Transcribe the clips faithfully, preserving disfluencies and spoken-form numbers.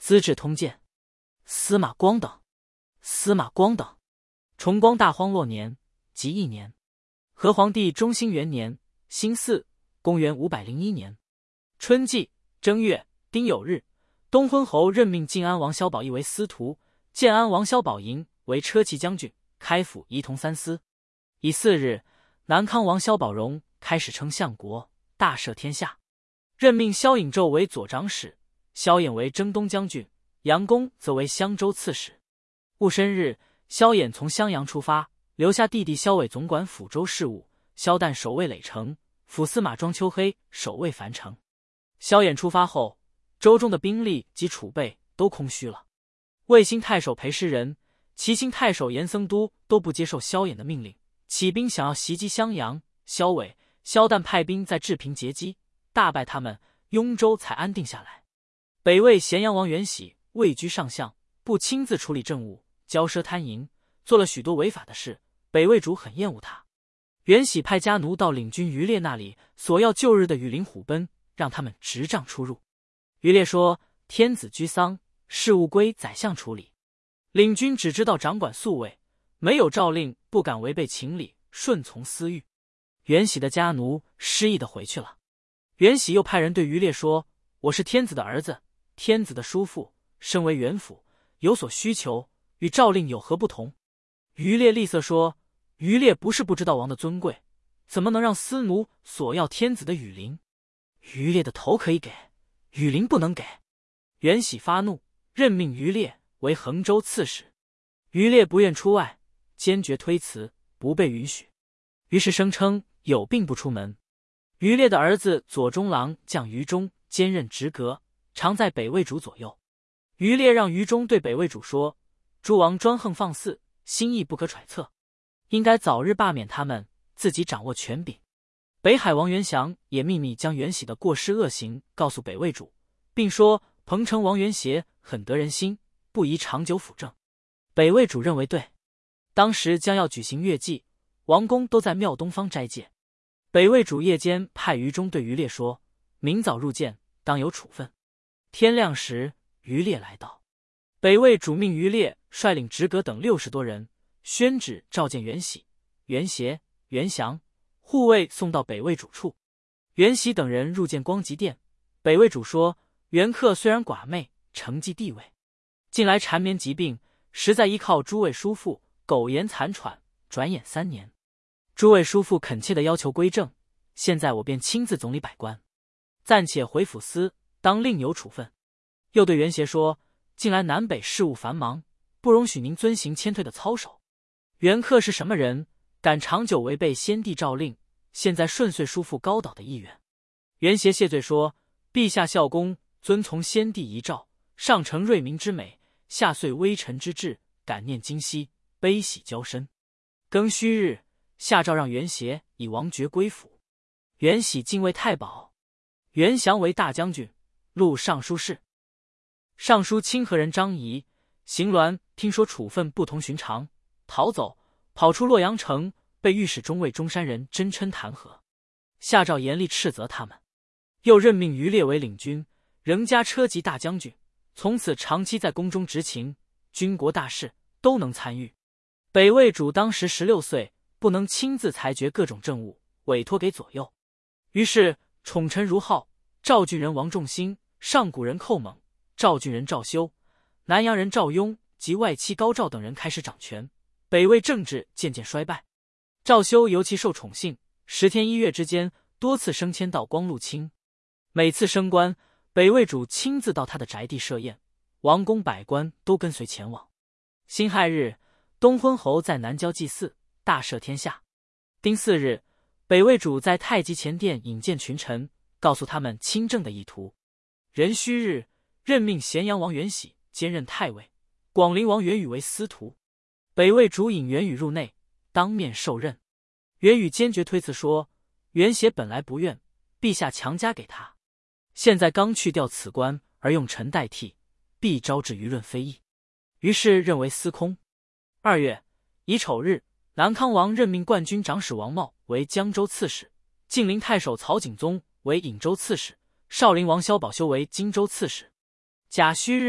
资治通鉴》，司马光等。司马光等。崇光大荒落年，即一年。和皇帝中兴元年，辛巳，公元五百零一年春季正月丁酉日，东昏侯任命晋安王萧宝义为司徒，建安王萧宝寅为车骑将军，开府仪同三司。乙巳日，南康王萧宝荣开始称相国，大赦天下，任命萧颖胄为左长史，萧衍为征东将军，杨公则为襄州刺史。戊申日，萧衍从襄阳出发，留下弟弟萧伟总管抚州事务，萧旦守卫诔城，辅司马庄秋黑守卫樊城。萧衍出发后，州中的兵力及储备都空虚了。魏兴太守裴师仁、齐兴太守严僧都都不接受萧衍的命令，起兵想要袭击襄阳。萧伟、萧旦派兵在治平截击，大败他们，雍州才安定下来。北魏咸阳王元喜位居上相，不亲自处理政务，骄奢贪淫，做了许多违法的事，北魏主很厌恶他。元喜派家奴到领军于烈那里索要旧日的羽林虎贲，让他们执杖出入。于烈说：天子居丧，事务归宰相处理，领军只知道掌管宿卫，没有诏令，不敢违背情理，顺从私欲。元喜的家奴失意的回去了。元喜又派人对于烈说：我是天子的儿子，天子的叔父，身为元辅，有所需求，与诏令有何不同？于烈厉色说：于烈不是不知道王的尊贵，怎么能让司奴索要天子的羽林？于烈的头可以给，羽林不能给。元喜发怒，任命于烈为衡州刺史。于烈不愿出外，坚决推辞，不被允许，于是声称有病不出门。于烈的儿子左中郎将于忠兼任职阁，常在北魏主左右。于烈让于忠对北魏主说：诸王专横放肆，心意不可揣测，应该早日罢免他们，自己掌握权柄。北海王元祥也秘密将元喜的过失恶行告诉北魏主，并说彭城王元协很得人心，不宜长久辅政。北魏主认为对。当时将要举行月祭，王公都在庙东方斋戒。北魏主夜间派于忠对于烈说：明早入见，当有处分。天亮时，于烈来到，北魏主命于烈率领职阁等六十多人，宣旨召见元喜、元协、元祥，护卫送到北魏主处。元喜等人入见光极殿，北魏主说：元恪虽然寡媚，承继帝位，近来缠绵疾病，实在依靠诸位叔父，苟延残喘，转眼三年。诸位叔父恳切的要求归正，现在我便亲自总理百官，暂且回府司，当另有处分。又对元协说：近来南北事务繁忙，不容许您遵行谦退的操守。元恪是什么人，敢长久违背先帝诏令，现在顺遂叔父高导的意愿。元协谢罪说：陛下效忠，遵从先帝遗诏，上承瑞民之美，下遂微臣之志，感念今夕，悲喜交深。庚戌日，下诏让元协以王爵归府。元喜进位太保，元祥为大将军，录尚书事。尚书清河人张仪、邢鸾听说处分不同寻常，逃走，跑出洛阳城，被御史中尉中山人真琛弹劾，下诏严厉斥责他们。又任命于烈为领军，仍加车骑大将军，从此长期在宫中执勤，军国大事都能参与。北魏主当时十六岁，不能亲自裁决各种政务，委托给左右。于是宠臣如浩、赵郡人王仲兴、上古人寇猛、赵郡人赵修、南阳人赵雍及外戚高照等人开始掌权，北魏政治渐渐衰败。赵修尤其受宠幸，十天一月之间多次升迁到光禄卿。每次升官，北魏主亲自到他的宅地设宴，王公百官都跟随前往。辛亥日，东昏侯在南郊祭祀，大赦天下。丁巳日，北魏主在太极前殿引荐群臣，告诉他们亲政的意图。壬戌日，任命咸阳王元喜兼任太尉，广陵王元宇为司徒。北魏主引元宇入内，当面受任。元宇坚决推辞说：元协本来不愿，陛下强加给他，现在刚去掉此官而用臣代替，必招致舆论非议，于是认为司空。二月乙丑日，南康王任命冠军长史王茂为江州刺史，晋陵太守曹景宗为颍州刺史，少陵王萧宝修为荆州刺史。甲戌日，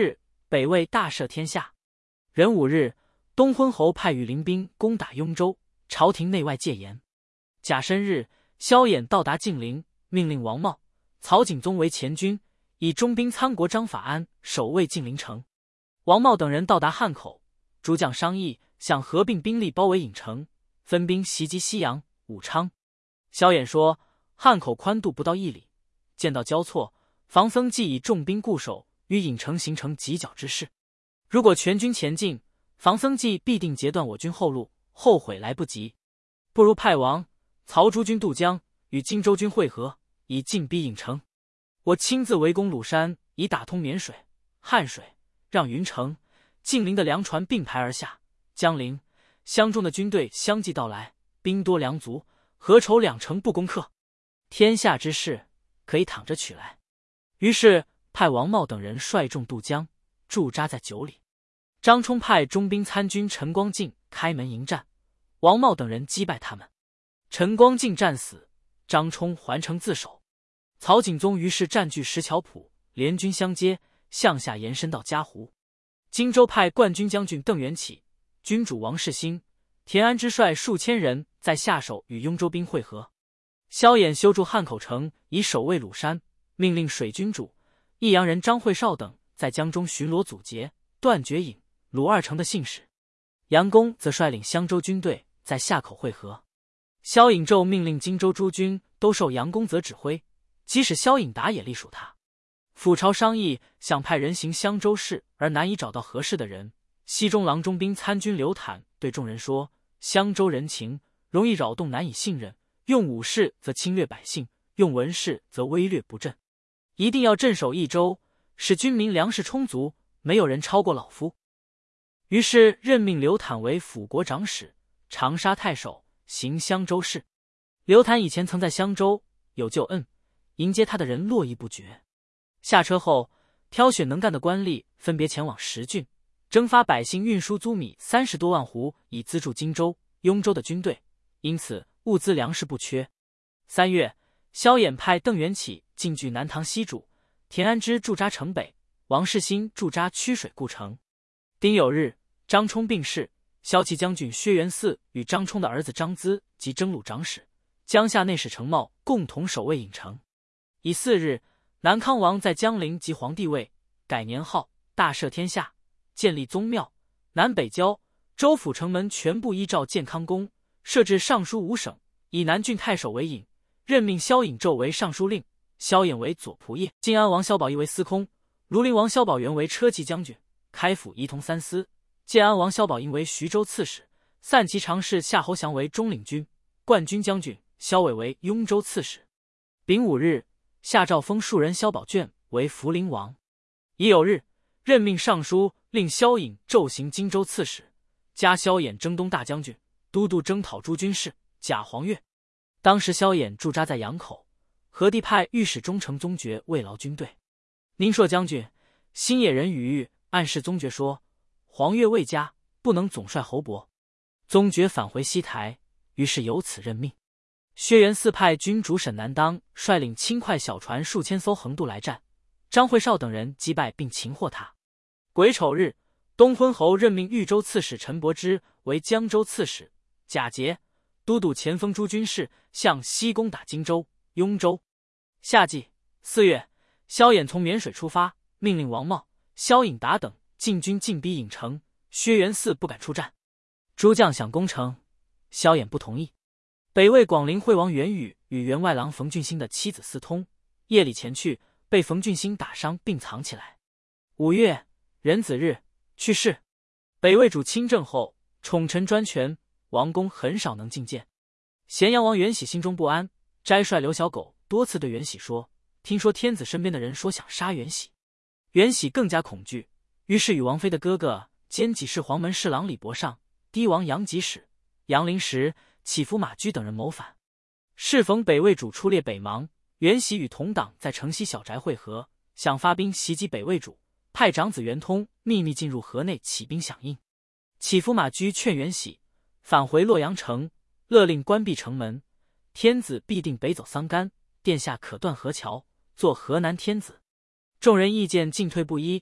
北魏大赦天下。壬午日，东昏侯派羽林兵攻打雍州，朝廷内外戒严。甲申日，萧衍到达晋陵，命令王茂、曹景宗为前军，以中兵参国张法安守卫晋陵城。王茂等人到达汉口，诸将商议，想合并兵力包围郢城，分兵袭击西阳、武昌。萧衍说，汉口宽度不到一里，见到交错，防僧既以重兵固守，与郢城形成犄角之势。如果全军前进，防僧既必定截断我军后路，后悔来不及。不如派王、曹诸军渡江，与荆州军会合，以进逼郢城。我亲自围攻鲁山，以打通沔水、汉水，让云城、晋陵的粮船并排而下。江陵、襄中的军队相继到来，兵多粮足，何愁两城不攻克？天下之事，可以躺着取来。于是派王茂等人率众渡江，驻扎在九里。张冲派中兵参军陈光敬开门迎战，王茂等人击败他们。陈光敬战死，张冲还城自守。曹景宗于是占据石桥浦，联军相接，向下延伸到嘉湖。荆州派冠军将军邓元起、军主王世兴、田安之率数千人在下手与雍州兵会合。萧衍修筑汉口城，以守卫鲁山，命令水军主、益阳人张惠绍等在江中巡逻阻截，断绝郢、鲁二城的信使。杨公则率领襄州军队在下口会合。萧颖胄命令荆州诸军都受杨公则指挥，即使萧颖达也隶属他。府朝商议，想派人行襄州事，而难以找到合适的人。西中郎中兵参军刘坦对众人说，襄州人情容易扰动，难以信任，用武士则侵略百姓，用文士则威略不振，一定要镇守益州，使军民粮食充足，没有人超过老夫。于是任命刘坦为辅国长史、长沙太守，行襄州事。刘坦以前曾在襄州有旧恩，迎接他的人络绎不绝。下车后，挑选能干的官吏，分别前往十郡，征发百姓运输租米三十多万斛，以资助荆州、雍州的军队，因此物资粮食不缺。三月，萧衍派邓元起进据南唐西渚，田安之驻扎城北，王世兴驻扎曲水故城。丁酉日，张冲病逝，骁骑将军薛元嗣与张冲的儿子张咨及征虏长史、江夏内史程茂共同守卫郢城。乙巳日，南康王在江陵即皇帝位，改年号，大赦天下，建立宗庙。南北郊、州府城门全部依照建康宫，设置尚书五省，以南郡太守为尹，任命萧颖胄为尚书令，萧衍为左仆射，晋安王萧宝义为司空，庐陵王萧宝元为车骑将军，开府仪同三司，建安王萧宝英为徐州刺史，散骑常侍夏侯降为中领军，冠军将军萧伟为雍州刺史。丙午日，下诏封庶人萧宝卷为福陵王。乙酉日，任命尚书令萧颖胄行荆州刺史，加萧衍征东大将军，都督征讨诸军事。甲黄月，当时萧衍驻扎在阳口，何帝派御史中丞宗觉慰劳军队。宁朔将军、新野人与玉暗示宗觉说，黄月未佳，不能总率侯伯。宗觉返回西台，于是由此任命。薛元嗣派军主沈南当率领轻快小船数千艘横渡来战，张惠绍等人击败并擒获他。癸丑日，东昏侯任命豫州刺史陈伯之为江州刺史，甲节，都督前锋诸军事，向西攻打荆州、雍州。夏季四月，萧衍从沔水出发，命令王茂、萧颖达等进军进逼郢城，薛元嗣不敢出战。诸将想攻城，萧衍不同意。北魏广陵惠王元宇与员外郎冯俊兴的妻子私通，夜里前去，被冯俊兴打伤并藏起来。五月壬子日去世。北魏主亲政后，宠臣专权，王公很少能觐见。咸阳王元喜心中不安，斋帅刘小狗多次对元喜说，听说天子身边的人说想杀元喜。元喜更加恐惧，于是与王妃的哥哥兼给事黄门侍郎李伯尚、堤王杨吉使、杨临时、乞伏马居等人谋反。适逢北魏主出猎北邙，元喜与同党在城西小宅会合，想发兵袭击北魏主，派长子元通秘密进入河内起兵响应。乞伏马居劝元喜返回洛阳城，勒令关闭城门，天子必定北走桑干，殿下可断河桥，做河南天子。众人意见进退不一，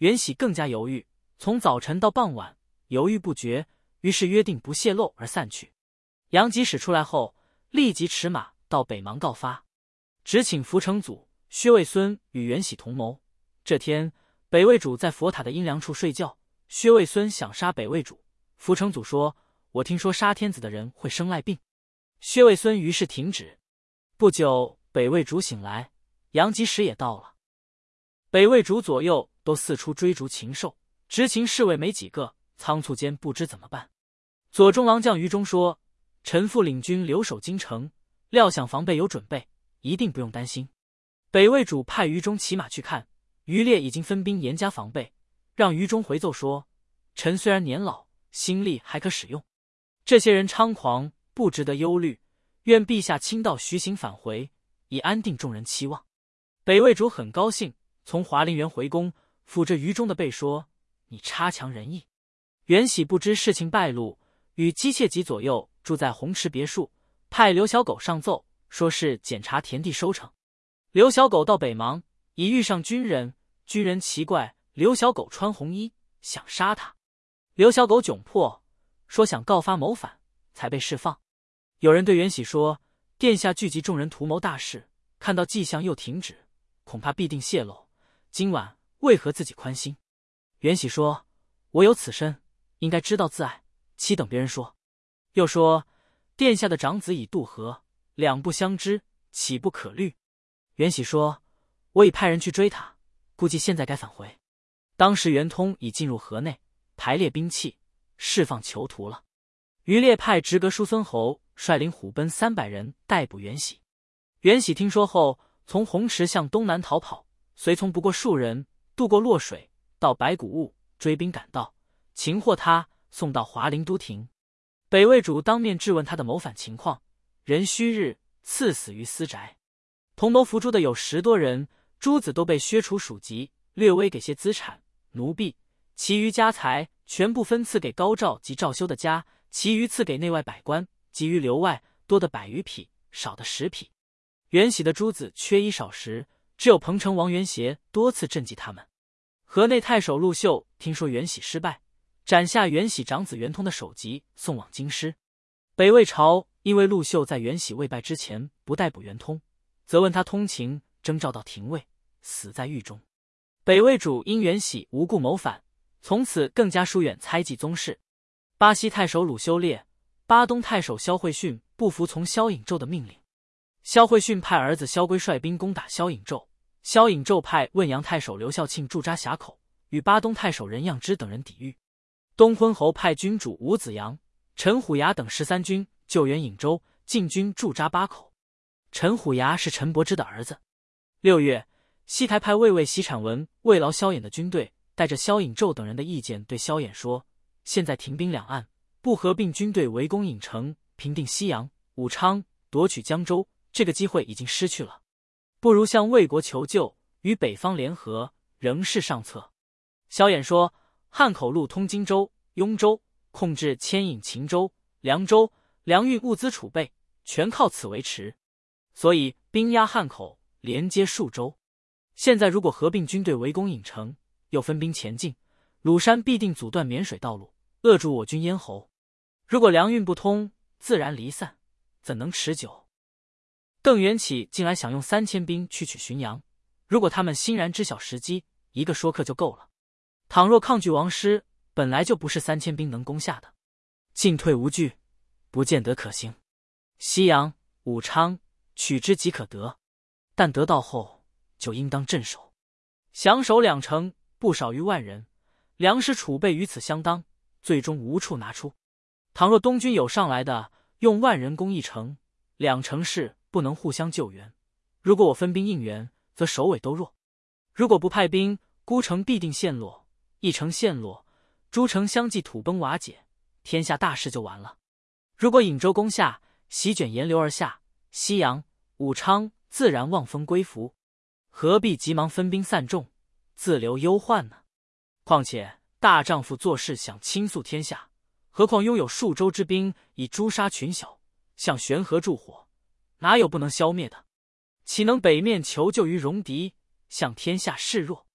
袁喜更加犹豫，从早晨到傍晚犹豫不决，于是约定不泄露而散去。杨吉使出来后，立即驰马到北邙告发，只请福成祖、薛卫孙与袁喜同谋。这天，北魏主在佛塔的阴凉处睡觉，薛卫孙想杀北魏主，福成祖说：“我听说杀天子的人会生赖病。”薛卫孙于是停止。不久，北魏主醒来，杨吉时也到了。北魏主左右都四处追逐禽兽，执勤侍卫没几个，仓促间不知怎么办。左中郎将于中说：“臣父领军留守京城，料想防备有准备，一定不用担心。”北魏主派于中骑马去看，于烈已经分兵严加防备，让于中回奏说：“臣虽然年老，心力还可使用。这些人猖狂，不值得忧虑，愿陛下亲到徐行返回，以安定众人期望。”北魏主很高兴，从华林园回宫，抚着于中的背说：“你差强人意。”袁喜不知事情败露，与姬妾及左右住在红池别墅，派刘小狗上奏，说是检查田地收成。刘小狗到北邙，已遇上军人，军人奇怪刘小狗穿红衣，想杀他。刘小狗窘迫，说想告发谋反，才被释放。有人对袁喜说：“殿下聚集众人图谋大事，看到迹象又停止，恐怕必定泄露。今晚为何自己宽心？”袁喜说：“我有此身，应该知道自爱，岂等别人说？”又说：“殿下的长子已渡河，两不相知，岂不可虑？”袁喜说：“我已派人去追他，估计现在该返回。”当时袁通已进入河内，排列兵器，释放囚徒了。于烈派直阁叔孙侯率领虎贲三百人逮捕袁喜。袁喜听说后，从红池向东南逃跑，随从不过数人，渡过洛水，到白谷坞，追兵赶到，擒获他，送到华陵都亭。北魏主当面质问他的谋反情况，壬戌日赐死于私宅。同谋伏诛的有十多人，诸子都被削除属籍，略微给些资产奴婢，其余家财全部分赐给高照及赵修的家，其余赐给内外百官，及于留外，多的百余匹，少的十匹。袁喜的诸子缺衣少食，只有彭城王元协多次赈济他们。河内太守陆秀听说袁喜失败，斩下袁喜长子袁通的首级，送往京师。北魏朝因为陆秀在袁喜未败之前不逮捕袁通，责问他通情，征召到廷尉，死在狱中。北魏主因袁喜无故谋反，从此更加疏远猜忌宗室。巴西太守鲁修烈、巴东太守萧惠逊不服从萧颖胄的命令，萧惠逊派儿子萧规率兵攻打萧颖胄，萧颖胄派汶阳太守刘孝庆驻扎峡口，与巴东太守任样之等人抵御。东昏侯派君主吴子阳、陈虎牙等十三军救援颍州，进军驻扎巴口。陈虎牙是陈伯之的儿子。六月，西台派卫尉席产文慰劳萧衍的军队，带着萧颖胄等人的意见对萧衍说：“现在停兵两岸，不合并军队围攻郢城，平定西阳、武昌，夺取江州，这个机会已经失去了，不如向魏国求救，与北方联合，仍是上策。”萧衍说：“汉口路通荆州、雍州，控制牵引秦州、凉州，粮运物资储备全靠此维持，所以兵压汉口，连接数州。现在如果合并军队围攻郢城，又分兵前进，鲁山必定阻断沔水道路，扼住我军咽喉。如果粮运不通，自然离散，怎能持久？”邓元起近来想用三千兵去取浔阳，如果他们欣然知晓时机，一个说客就够了。倘若抗拒王师，本来就不是三千兵能攻下的，进退无据，不见得可行。西阳、武昌取之即可得，但得到后就应当镇守，降守两城，不少于万人，粮食储备与此相当，最终无处拿出。倘若东军有上来的，用万人攻一城，两城市不能互相救援，如果我分兵应援，则首尾都弱。如果不派兵，孤城必定陷落，一城陷落，诸城相继土崩瓦解，天下大事就完了。如果颍州攻下，席卷沿流而下，西阳、武昌自然望风归伏，何必急忙分兵散众，自留忧患呢？况且大丈夫做事想倾诉天下，何况拥有数州之兵，以诛杀群小，向悬河助火，哪有不能消灭的？岂能北面求救于戎狄，向天下示弱？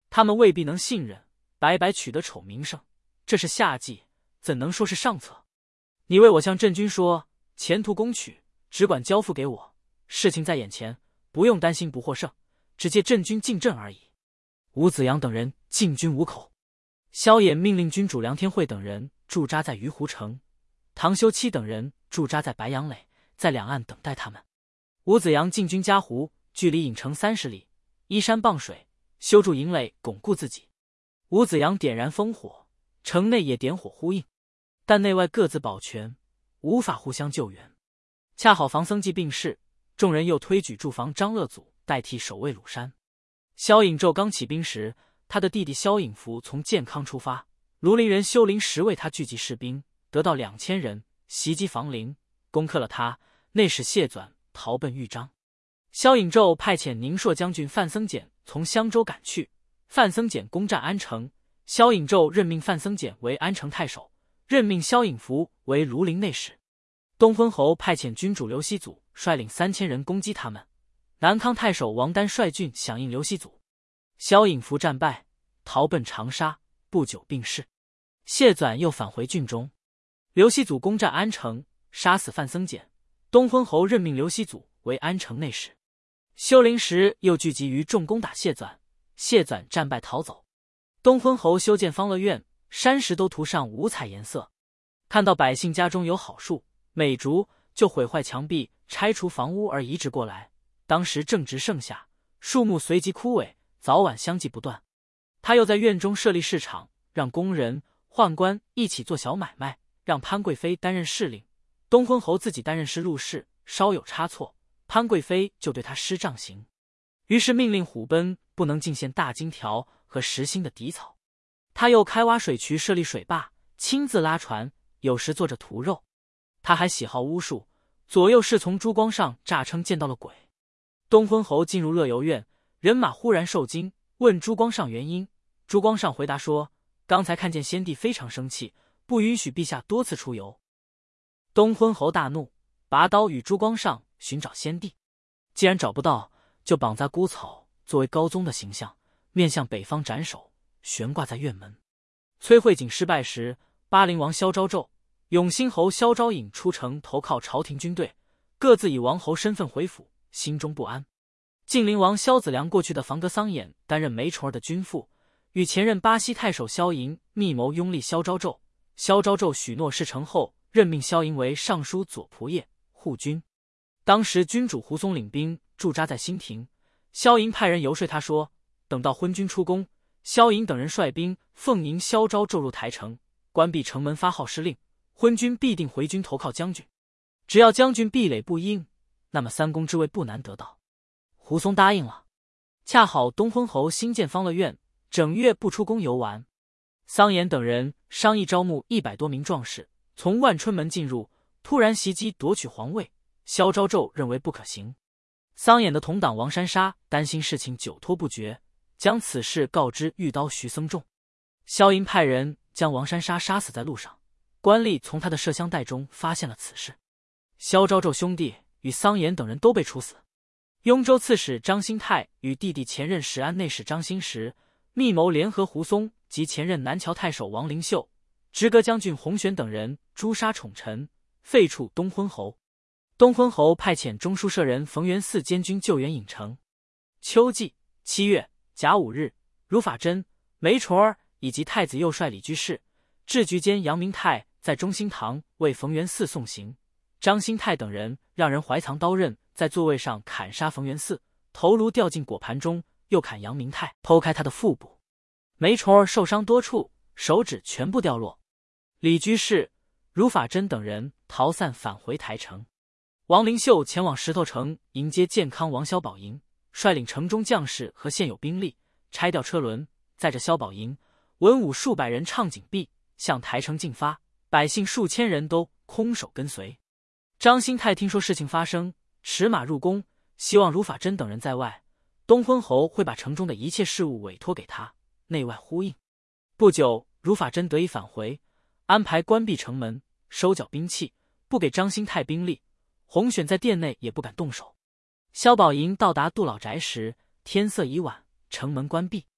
他们未必能信任，白白取得丑名声。这是下计，怎能说是上策？你为我向镇军说，前途攻取，只管交付给我，事情在眼前，不用担心不获胜，只借镇军进镇而已。吴子阳等人进军吴口，萧衍命令军主梁天惠等人驻扎在鱼湖城，唐修期等人驻扎在白杨垒，在两岸等待他们。吴子阳进军嘉湖，距离郢城三十里，依山傍水，修筑营垒巩固自己。吴子阳点燃烽火，城内也点火呼应，但内外各自保全，无法互相救援。恰好房僧纪病逝，众人又推举驻防张鄂祖代替守卫鲁山。萧颖胄刚起兵时，他的弟弟萧颖福从建康出发，庐陵人修林时为他聚集士兵，得到两千人，袭击房陵，攻克了他，内使谢纂逃奔豫章。萧颖胄派遣宁朔将军范僧简从襄州赶去，范僧简攻占安城，萧颖胄任命范僧简为安城太守，任命萧颖福为庐陵内史。东昏侯派遣军主刘熙祖率领三千人攻击他们，南康太守王丹率军响应刘熙祖。萧颖福战败，逃奔长沙，不久病逝。谢纂又返回郡中，刘熙祖攻占安城，杀死范僧简，东昏侯任命刘熙祖为安城内史。修陵时又聚集于众攻打谢纂，谢纂战败逃走。东昏侯修建方乐院，山石都涂上五彩颜色，看到百姓家中有好树美竹，就毁坏墙壁，拆除房屋而移植过来。当时正值盛夏，树木随即枯萎，早晚相继不断。他又在院中设立市场，让工人宦官一起做小买卖，让潘贵妃担任市令，东昏侯自己担任司入事，稍有差错，潘贵妃就对他施杖刑。于是命令虎贲不能进献大金条和实心的底草。他又开挖水渠，设立水坝，亲自拉船，有时坐着屠肉。他还喜好巫术，左右侍从朱光上诈称见到了鬼。东昏侯进入乐游院，人马忽然受惊，问朱光上原因。朱光上回答说，刚才看见先帝非常生气，不允许陛下多次出游。东昏侯大怒，拔刀与朱光上寻找先帝。既然找不到，就绑在孤草作为高宗的形象，面向北方斩首，悬挂在院门。崔慧景失败时，巴陵王萧昭胄、永兴侯萧昭颖出城投靠朝廷军队，各自以王侯身份回府，心中不安。晋陵王萧子良过去的房阁桑衍担任梅崇儿的军父，与前任巴西太守萧莹密谋拥立萧昭胄。萧昭胄许诺事成后，任命萧莹为尚书左仆射、护军。当时君主胡松领兵驻扎在新亭，萧莹派人游说他说，等到昏君出宫，萧莹等人率兵奉迎萧昭胄入台城，关闭城门发号施令，昏君必定回军投靠将军。只要将军壁垒不应，那么三公之位不难得到。胡松答应了。恰好东昏侯新建方乐院，整月不出宫游玩。桑衍等人商议招募一百多名壮士，从万春门进入，突然袭击夺取皇位。萧昭胄认为不可行。桑衍的同党王珊莎担心事情久拖不决，将此事告知御刀徐僧仲。萧莹派人将王珊莎杀死在路上，官吏从他的麝香袋中发现了此事。萧昭胄兄弟与桑衍等人都被处死。雍州刺史张兴泰与弟弟前任石安内史张兴实密谋联合胡松及前任南谯太守王灵秀、直阁将军洪玄等人诛杀宠臣，废黜东昏侯。东昏侯派遣中书舍人冯元嗣监军救援郢城。秋季七月甲午日，如法真、梅崇儿以及太子右帅李居士、制局监杨明泰在中兴堂为冯元嗣送行。张兴泰等人让人怀藏刀刃，在座位上砍杀冯元嗣，头颅掉进果盘中，又砍杨明泰，剖开他的腹部。梅崇儿受伤多处，手指全部掉落。李居士、如法真等人逃散返回台城。王灵秀前往石头城迎接建康王萧宝莹，率领城中将士和现有兵力，拆掉车轮，载着萧宝莹、文武数百人唱锦壁，向台城进发，百姓数千人都空手跟随。张兴泰听说事情发生，驰马入宫，希望如法真等人在外，东昏侯会把城中的一切事务委托给他，内外呼应。不久，如法真得以返回，安排关闭城门，收缴兵器，不给张兴泰兵力。洪选在殿内也不敢动手。萧宝莹到达杜老宅时，天色已晚，城门关闭。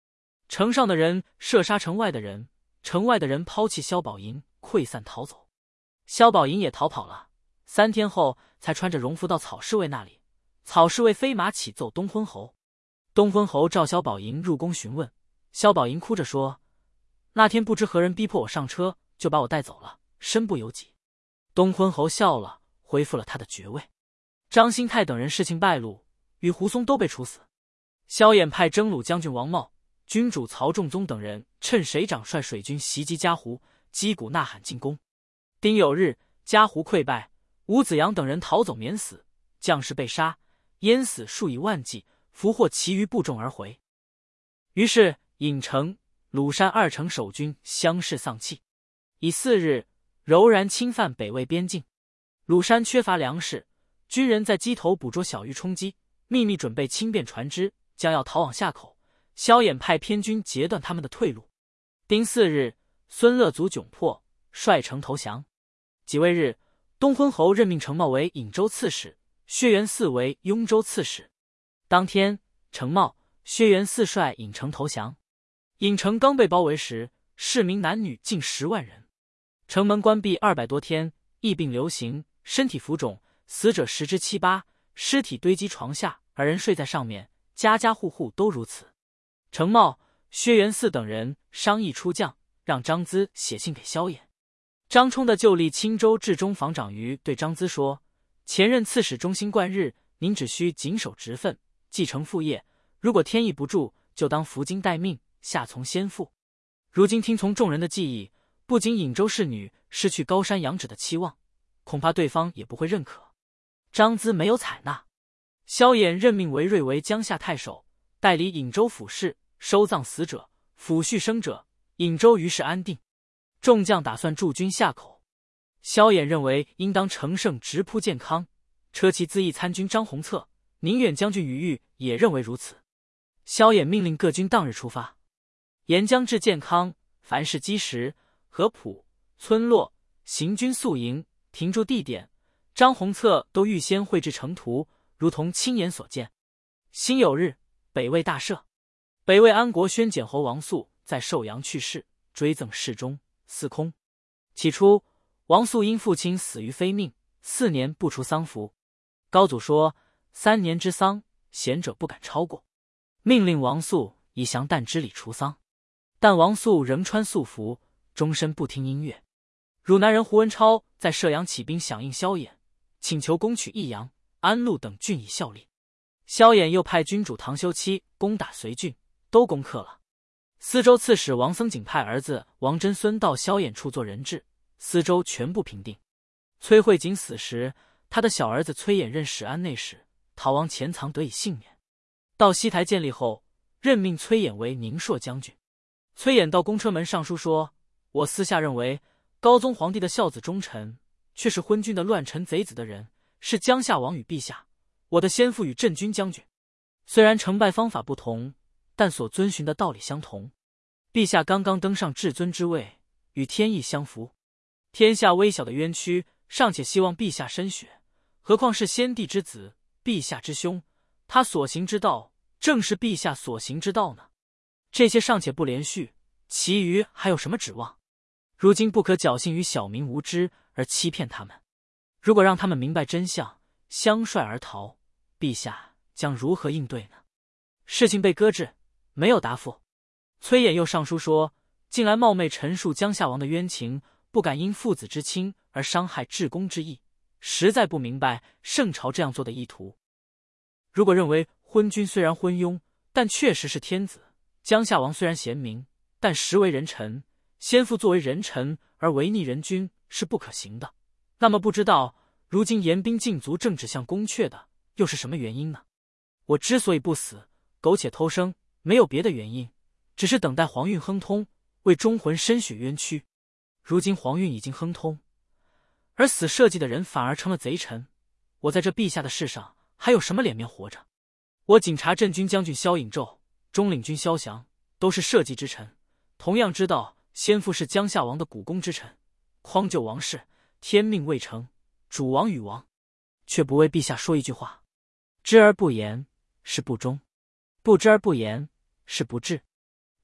城上的人射杀城外的人，城外的人抛弃萧宝银，溃散逃走。萧宝银也逃跑了，三天后才穿着戎服到草侍卫那里。草侍卫飞马启奏东昏侯。东昏侯召萧宝银入宫询问，萧宝银哭着说：“那天不知何人逼迫我上车，就把我带走了，身不由己。”东昏侯笑了，恢复了他的爵位。张兴泰等人事情败露，与胡松都被处死。萧衍派征虏将军王茂、军主曹仲宗等人趁水涨率水军袭击嘉湖，击鼓呐喊进攻。丁酉日，嘉湖溃败，吴子阳等人逃走免死，将士被杀，淹死数以万计，俘获其余部众而回。于是郢城、鲁山二城守军相视丧气。以四日，柔然侵犯北魏边境，鲁山缺乏粮食，军人在矶头捕捉小鱼充饥，秘密准备轻便船只，将要逃往夏口。萧衍派偏军截断他们的退路。丁巳日，孙乐卒窘迫，率城投降。己未日，东昏侯任命程茂为颍州刺史，薛元嗣为雍州刺史。当天，程茂、薛元嗣率颍城投降。颍城刚被包围时，市民男女近十万人，城门关闭二百多天，疫病流行，身体浮肿，死者十之七八，尸体堆积床下，而人睡在上面，家家户户都如此。程茂、薛元嗣等人商议出将，让张咨写信给萧衍。张冲的旧吏青州治中防长于对张咨说：“前任刺史忠心贯日，您只需谨守职分，继承父业。如果天意不助，就当服金待命，下从先父。如今听从众人的计议，不仅颍州侍女失去高山仰止的期望，恐怕对方也不会认可。”张咨没有采纳。萧衍任命韦睿为江夏太守，代理颍州府事，收葬死者，抚恤生者，颍州于是安定。众将打算驻军夏口，萧衍认为应当乘胜直扑建康。车骑资议参军张弘策、宁远将军于玉也认为如此。萧衍命令各军当日出发，沿江至建康，凡是基石、河浦、村落，行军宿营，停驻地点，张弘策都预先绘制成图，如同亲眼所见。辛酉日，北魏大赦。北魏安国宣简侯王肃在寿阳去世，追赠侍中、司空。起初，王肃因父亲死于非命，四年不出丧服。高祖说：“三年之丧，贤者不敢超过。”命令王肃以降诞之礼除丧。但王肃仍穿素服，终身不听音乐。汝南人胡文超在射阳起兵响应萧衍，请求攻取益阳、安陆等郡以效力。萧衍又派君主唐修期攻打绥郡，都攻克了。司州刺史王僧景派儿子王真孙到萧衍处做人质，司州全部平定。崔慧景死时，他的小儿子崔衍任始安内史，逃亡潜藏得以幸免。到西台建立后，任命崔衍为宁朔将军。崔衍到公车门上书说：“我私下认为，高宗皇帝的孝子忠臣，却是昏君的乱臣贼子的人，是江夏王与陛下，我的先父与镇军将军。虽然成败方法不同，但所遵循的道理相同。陛下刚刚登上至尊之位，与天意相符。天下微小的冤屈，尚且希望陛下申雪，何况是先帝之子，陛下之兄，他所行之道，正是陛下所行之道呢？这些尚且不连续，其余还有什么指望？如今不可侥幸于小民无知而欺骗他们。如果让他们明白真相，相率而逃，陛下将如何应对呢？”事情被搁置，没有答复。崔衍又上书说：“近来冒昧陈述江夏王的冤情，不敢因父子之亲而伤害至公之义，实在不明白圣朝这样做的意图。如果认为昏君虽然昏庸，但确实是天子；江夏王虽然贤明，但实为人臣。先父作为人臣而违逆人君是不可行的，那么不知道如今严兵禁足正指向宫阙的又是什么原因呢？我之所以不死，苟且偷生，没有别的原因，只是等待皇运亨通，为忠魂深雪冤屈。如今皇运已经亨通，而死社稷的人反而成了贼臣，我在这陛下的事上还有什么脸面活着？我警察镇军将军萧颖胄、中领军萧翔都是社稷之臣，同样知道先父是江夏王的股肱之臣，匡救王室，天命未成，主王与王，却不为陛下说一句话。知而不言，是不忠；不知而不言，是不智。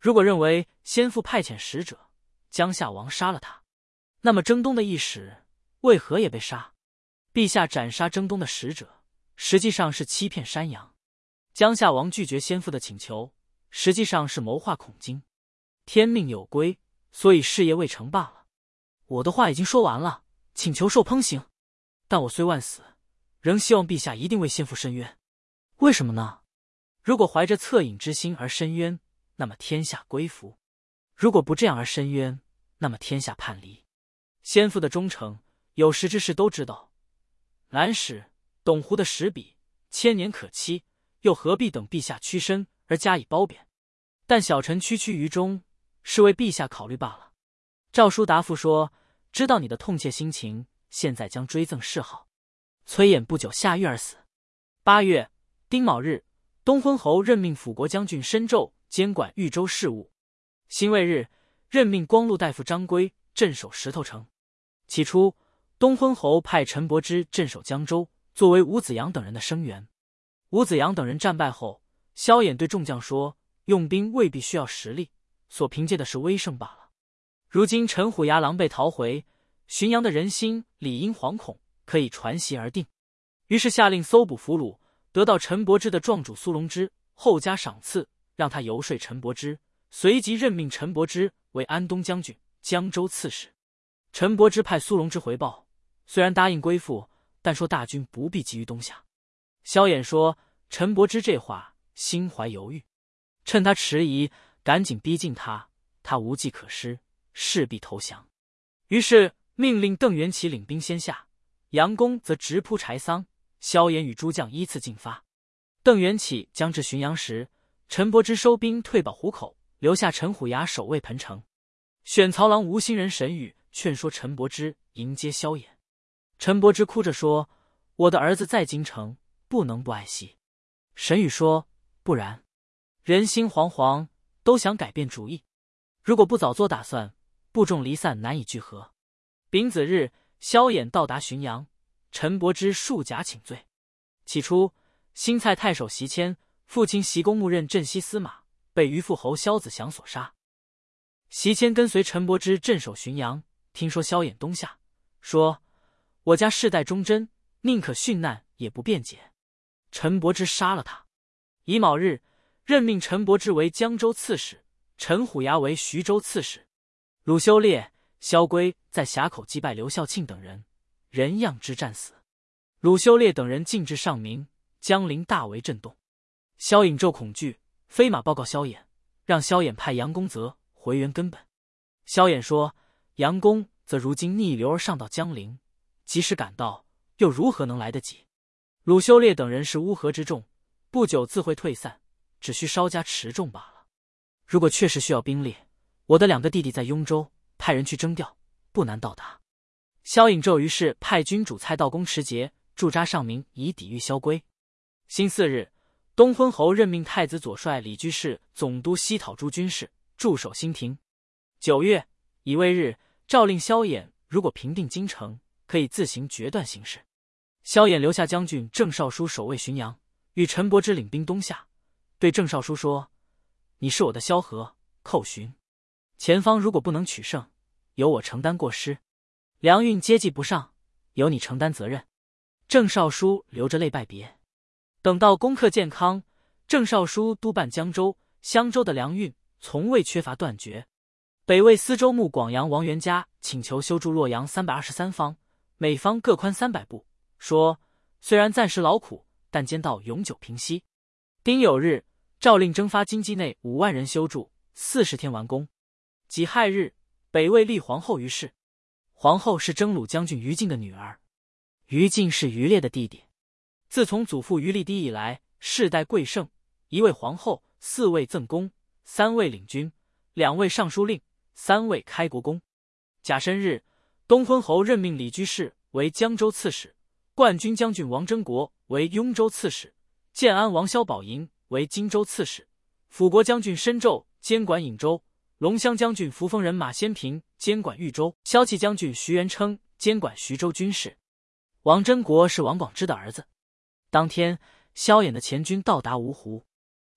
如果认为先父派遣使者江夏王杀了他，那么征东的义使为何也被杀？陛下斩杀征东的使者，实际上是欺骗山阳。江夏王拒绝先父的请求，实际上是谋划恐惊。天命有归，所以事业未成罢了。我的话已经说完了，请求受烹刑。但我虽万死，仍希望陛下一定为先父伸冤。为什么呢？如果怀着恻隐之心而伸冤，那么天下归服；如果不这样而伸冤，那么天下叛离。先父的忠诚，有识之士都知道。南史、董狐的史笔，千年可期，又何必等陛下屈身而加以褒贬？但小臣区区于中，是为陛下考虑罢了。诏书答复说：知道你的痛切心情，现在将追赠谥号。崔琰不久下狱而死。八月丁卯日，东昏侯任命辅国将军申胄监管豫州事务。辛未日，任命光禄大夫张圭镇守石头城。起初，东昏侯派陈伯之镇守江州，作为吴子阳等人的声援。吴子阳等人战败后，萧衍对众将说：用兵未必需要实力，所凭借的是威胜罢了。如今陈虎牙狼狈逃回，浔阳的人心理应惶恐，可以传檄而定。于是下令搜捕俘虏，得到陈伯之的壮主苏龙之，后加赏赐，让他游说陈伯之，随即任命陈伯之为安东将军、江州刺史。陈伯之派苏龙之回报，虽然答应归附，但说大军不必急于东下。萧衍说陈伯之这话心怀犹豫，趁他迟疑，赶紧逼近他，他无计可施，势必投降。于是命令邓元起领兵先下，杨公则直扑柴桑。萧衍与诸将依次进发。邓元起将至浔阳时，陈伯之收兵退保湖口，留下陈虎牙守卫彭城。选曹郎吴兴人沈宇劝说陈伯之迎接萧衍。陈伯之哭着说：我的儿子在京城，不能不爱惜。沈宇说：不然，人心惶惶，都想改变主意。如果不早做打算，部众离散，难以聚合。丙子日，萧衍到达浔阳，陈伯之束甲请罪。起初，新蔡太守席谦父亲席公牧任镇西司马，被于父侯萧子祥所杀。席谦跟随陈伯之镇守浔阳，听说萧衍东下，说：我家世代忠贞，宁可殉难也不辩解。陈伯之杀了他。乙卯日，任命陈伯之为江州刺史，陈虎牙为徐州刺史。鲁修烈、萧规在峡口击败刘孝庆等人，人样之战死。鲁修烈等人进至上明，江陵大为震动。萧颖胄恐惧，飞马报告萧衍，让萧衍派杨公泽回原根本。萧衍说：杨公则如今逆流而上到江陵，即使赶到，又如何能来得及？鲁修烈等人是乌合之众，不久自会退散，只需稍加持重罢了。如果确实需要兵力，我的两个弟弟在雍州，派人去征调，不难到达。萧颖胄于是派军主蔡道公持节驻扎上明，以抵御萧规。辛巳日，东昏侯任命太子左帅李居士总督西讨诸军事，驻守新亭。九月乙未日，诏令萧衍如果平定京城，可以自行决断形势。萧衍留下将军郑少书守卫浔阳，与陈伯之领兵东下，对郑少书说：你是我的萧何、寇浔，前方如果不能取胜，由我承担过失，粮运接济不上，由你承担责任。郑少书流着泪拜别。等到攻克建康，郑少书督办江州、襄州的粮运从未缺乏断绝。北魏司州牧广阳王元嘉请求修筑洛阳三百二十三方，每方各宽三百步，说虽然暂时劳苦，但兼道永久平息。丁酉日，诏令征发京畿内五万人修筑，四十天完工。己亥日，北魏立皇后于氏。皇后是征虏将军于禁的女儿，于禁是于烈的弟弟。自从祖父于立低以来，世代贵盛，一位皇后，四位赠公，三位领军，两位尚书令，三位开国公。甲申日，东昏侯任命李居士为江州刺史，冠军将军王征国为雍州刺史，建安王萧宝寅为荆州刺史，辅国将军申胄监管颍州，龙骧将军扶风人马先平监管豫州，骁骑将军徐元称监管徐州军事。王征国是王广之的儿子。当天，萧衍的前军到达芜湖。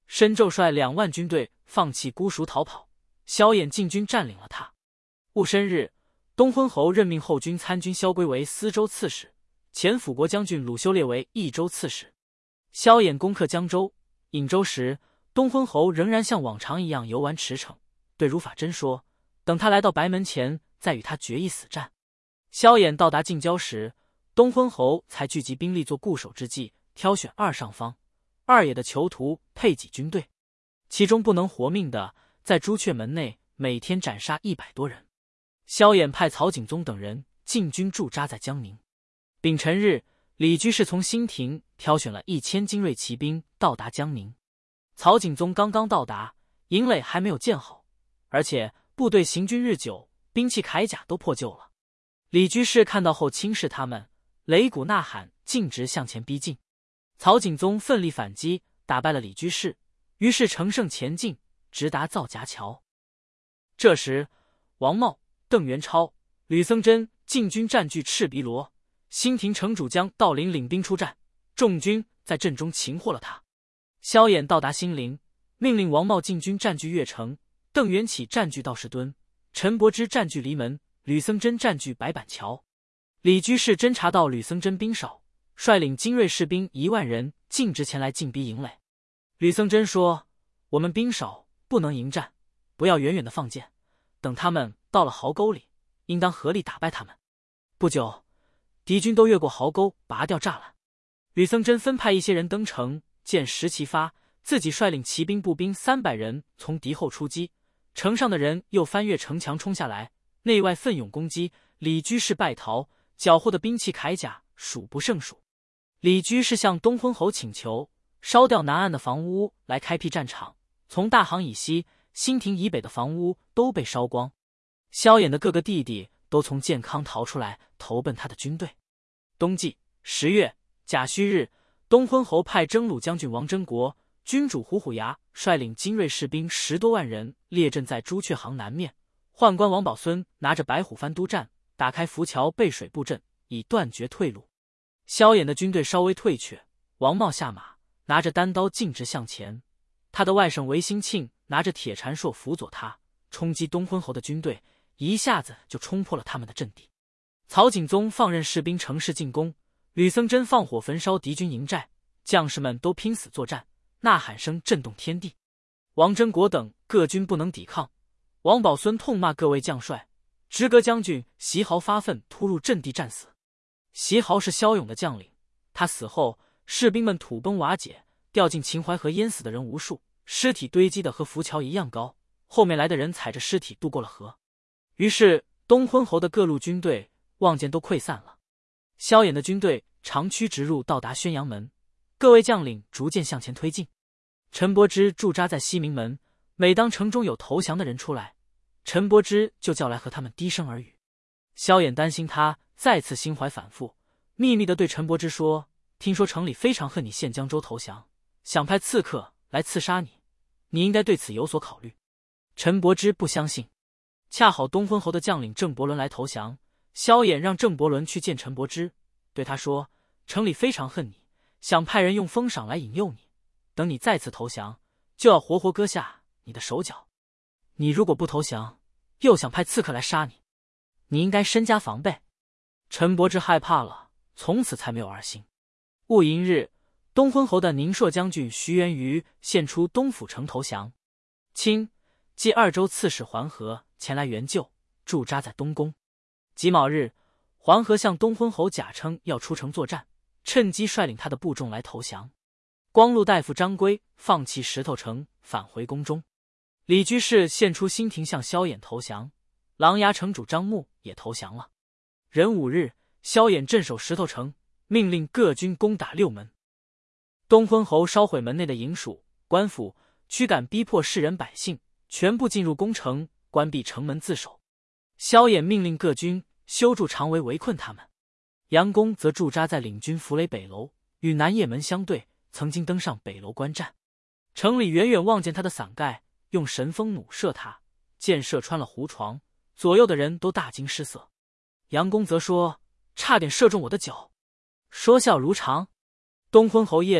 申胄率两万军队放弃姑孰逃跑，萧衍进军占领了他。戊申日，东昏侯任命后军参军萧规为司州刺史，前辅国将军鲁修烈为益州刺史。萧衍攻克江州、颍州时，东昏侯仍然像往常一样游玩驰骋，对如法真说，等他来到白门前，再与他决一死战。萧衍到达近郊时，东昏侯才聚集兵力做固守之计，挑选二上方、二野的囚徒配给军队，其中不能活命的，在朱雀门内每天斩杀一百多人。萧衍派曹景宗等人进军驻扎在江宁。丙辰日，李居士从新亭挑选了一千精锐骑兵到达江宁。曹景宗刚刚到达，营垒还没有建好，而且部队行军日久，兵器铠甲都破旧了。李居士看到后轻视他们，擂鼓呐喊，径直向前逼近。曹景宗奋力反击，打败了李居士，于是乘胜前进，直达皂荚桥。这时，王茂、邓元超、吕僧真进军占据赤鼻罗，新亭城主将道陵领兵出战，众军在阵中擒获了他。萧衍到达新陵，命令王茂进军占据越城，邓元起占据道士墩，陈伯之占据离门，吕僧真占据白板桥。李居士侦察到吕僧真兵少，率领精锐士兵一万人径直前来进逼营垒。吕僧真说：“我们兵少，不能迎战，不要远远的放箭，等他们到了壕沟里，应当合力打败他们。”不久，敌军都越过壕沟，拔掉栅栏。吕僧真分派一些人登城，见石齐发，自己率领骑兵步兵三百人从敌后出击，城上的人又翻越城墙冲下来，内外奋勇攻击。李居士败逃，缴获的兵器铠甲数不胜数。李居士向东昏侯请求烧掉南岸的房屋来开辟战场，从大行以西、新亭以北的房屋都被烧光。萧衍的各个弟弟都从健康逃出来，投奔他的军队。冬季十月甲戌日，东昏侯派征虏将军王真国、军主虎虎牙率领精锐士兵十多万人列阵在朱雀行南面，宦官王宝孙拿着白虎帆督战，打开浮桥背水布阵，以断绝退路。萧衍的军队稍微退却，王茂下马，拿着单刀径直向前。他的外甥韦兴庆拿着铁禅槊辅佐他，冲击东昏侯的军队，一下子就冲破了他们的阵地。曹景宗放任士兵乘势进攻，吕僧真放火焚烧敌军营寨，将士们都拼死作战，呐喊声震动天地。王真国等各军不能抵抗，王宝孙痛骂各位将帅，直阁将军席豪发愤突入阵地战死。席豪是骁勇的将领，他死后，士兵们土崩瓦解，掉进秦淮河，淹死的人无数，尸体堆积的和浮桥一样高，后面来的人踩着尸体渡过了河。于是东昏侯的各路军队望见都溃散了。萧衍的军队长驱直入，到达宣阳门，各位将领逐渐向前推进。陈伯之驻扎在西明门，每当城中有投降的人出来，陈伯之就叫来和他们低声耳语。萧衍担心他再次心怀反复，秘密地对陈伯之说：“听说城里非常恨你陷江州投降，想派刺客来刺杀你，你应该对此有所考虑。”陈伯之不相信。恰好东昏侯的将领郑伯伦来投降，萧衍让郑伯伦去见陈伯之，对他说：“城里非常恨你，想派人用封赏来引诱你，等你再次投降，就要活活割下你的手脚。你如果不投降，又想派刺客来杀你，你应该身加防备。”陈伯之害怕了，从此才没有二心。戊寅日，东昏侯的宁朔将军徐元瑜献出东府城投降。清冀二州刺史桓和前来援救，驻扎在东宫。己卯日，桓和向东昏侯假称要出城作战，趁机率领他的部众来投降。光禄大夫张圭放弃石头城，返回宫中。李居士献出新亭向萧衍投降，琅琊城主张穆也投降了。壬午日，萧衍镇守石头城，命令各军攻打六门。东昏侯烧毁门内的营署、官府，驱赶逼迫士人百姓，全部进入宫城，关闭城门自守。萧衍命令各军修筑长围围困他们。杨公则驻扎在领军涪垒北楼，与南掖门相对，曾经登上北楼观战。城里远远望见他的伞盖，用神风弩射他，箭射穿了胡床，左右的人都大惊失色。杨公则说：“差点射中我的脚。”说笑如常。东昏侯夜里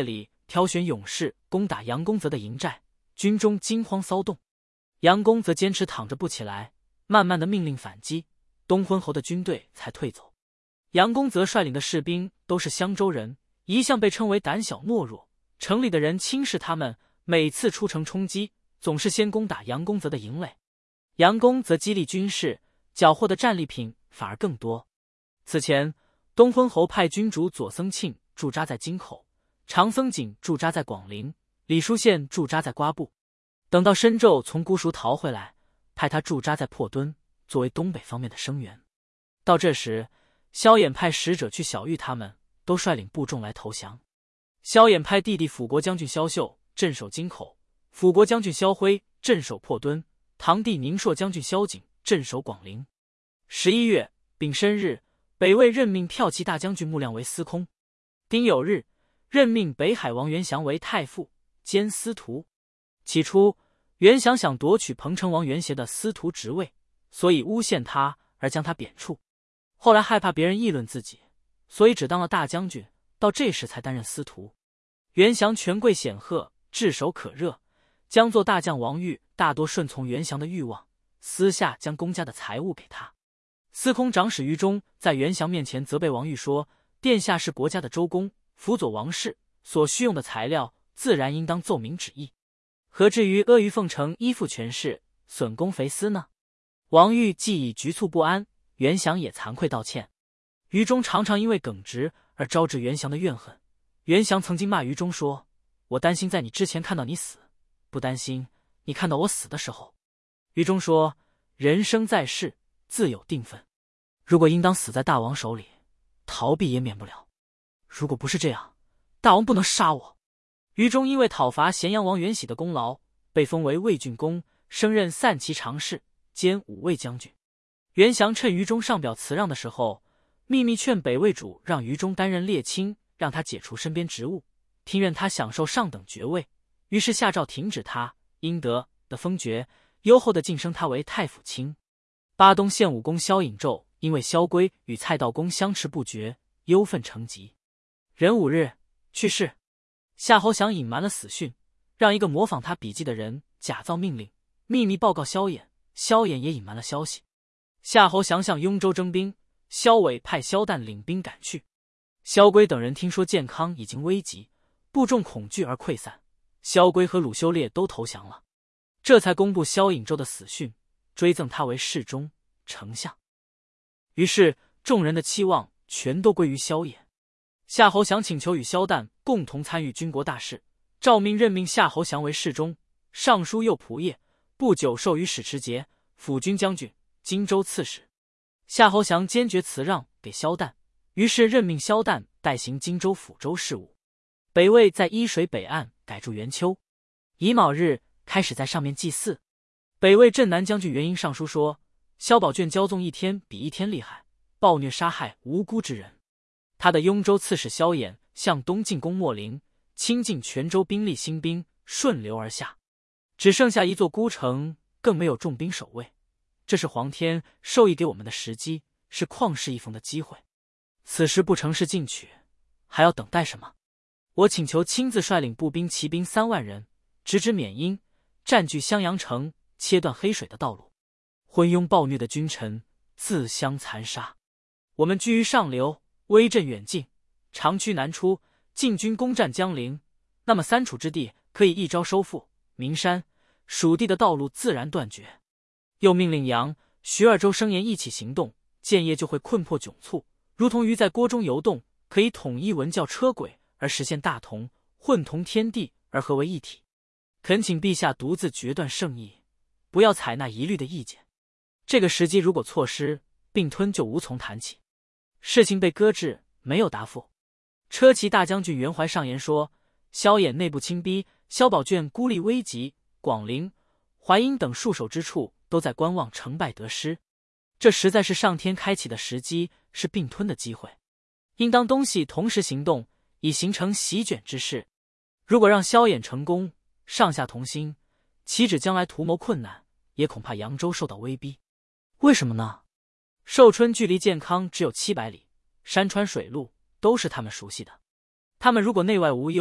挑选勇士攻打杨公泽的营寨，军中惊慌骚动。杨公则坚持躺着不起来，慢慢的命令反击，东昏侯的军队才退走。杨公泽率领的士兵都是襄州人，一向被称为胆小懦弱，城里的人轻视他们，每次出城冲击，总是先攻打杨公泽的营垒。杨公则激励军士，缴获的战利品反而更多。此前，东昏侯派君主左僧庆驻扎在京口，常僧景驻扎在广陵，李书宪驻扎在瓜埠。等到申胄从姑熟逃回来，派他驻扎在破墩，作为东北方面的声援。到这时，萧衍派使者去小玉他们，都率领部众来投降。萧衍派弟弟辅国将军萧秀镇守京口，辅国将军萧辉镇守破墩，堂弟宁朔将军萧景镇守广陵。十一月丙申日，北魏任命骠骑大将军穆亮为司空。丁酉日，任命北海王元祥为太傅兼司徒。起初，元祥想夺取彭城王元协的司徒职位，所以诬陷他而将他贬黜。后来害怕别人议论自己，所以只当了大将军，到这时才担任司徒。元祥权贵显赫，炙手可热，将做大将王玉大多顺从元祥的欲望，私下将公家的财物给他。司空长史于忠在元祥面前责备王玉说：“殿下是国家的周公，辅佐王室，所需用的材料自然应当奏明旨意，何至于阿谀奉承、依附权势，损公肥私呢？”王玉既已局促不安，元祥也惭愧道歉。于忠常常因为耿直而招致元祥的怨恨。元祥曾经骂于忠说：“我担心在你之前看到你死，不担心你看到我死的时候。”于忠说：“人生在世，自有定分。如果应当死在大王手里，逃避也免不了。如果不是这样，大王不能杀我。”于忠因为讨伐咸阳王元喜的功劳，被封为魏郡公，升任散骑常侍兼武卫将军。元祥趁于忠上表辞让的时候，秘密劝北魏主让于忠担任列卿，让他解除身边职务，听任他享受上等爵位。于是下诏停止他应得的封爵，优厚的晋升他为太府卿。巴东县武公萧颖胄因为萧规与蔡道公相持不绝，忧愤成疾，壬午日去世。夏侯降隐瞒了死讯，让一个模仿他笔记的人假造命令，秘密报告萧衍，萧衍也隐瞒了消息。夏侯降向雍州征兵，萧伟派萧旦领兵赶去。萧规等人听说健康已经危急，部众恐惧而溃散，萧规和鲁修烈都投降了，这才公布萧颖胄的死讯，追赠他为侍中、丞相。于是众人的期望全都归于萧衍。夏侯降请求与萧旦共同参与军国大事，诏命任命夏侯降为侍中、尚书右仆射，不久授予史持节、辅军将军、荆州刺史。夏侯降坚决辞让给萧旦，于是任命萧旦代行荆州、抚州事务。北魏在伊水北岸改筑元丘，乙卯日开始在上面祭祀。北魏镇南将军元婴上书说，萧宝卷骄纵一天比一天厉害，暴虐杀害无辜之人。他的雍州刺史萧衍向东进攻秣陵，倾尽泉州兵力兴兵，顺流而下，只剩下一座孤城，更没有重兵守卫。这是皇天授意给我们的时机，是旷世一逢的机会。此时不乘势进取，还要等待什么？我请求亲自率领步兵、骑兵三万人，直指缅因，占据襄阳城，切断黑水的道路。昏庸暴虐的君臣自相残杀。我们居于上流，威震远近，长驱南出，进军攻占江陵，那么三楚之地可以一朝收复，名山、蜀地的道路自然断绝。又命令杨、徐二州声言一起行动，建业就会困迫窘促，如同鱼在锅中游动，可以统一文教车轨，而实现大同，混同天地而合为一体。恳请陛下独自决断圣意，不要采纳一律的意见。这个时机如果错失，并吞就无从谈起。事情被搁置，没有答复。车骑大将军袁怀上言说，萧衍内部侵逼，萧宝卷孤立危急，广陵、淮阴等戍守之处都在观望成败得失。这实在是上天开启的时机，是并吞的机会，应当东西同时行动，以形成席卷之势。如果让萧衍成功，上下同心，岂止将来图谋困难，也恐怕扬州受到威逼。为什么呢？寿春距离健康只有七百里，山川水路都是他们熟悉的。他们如果内外无忧，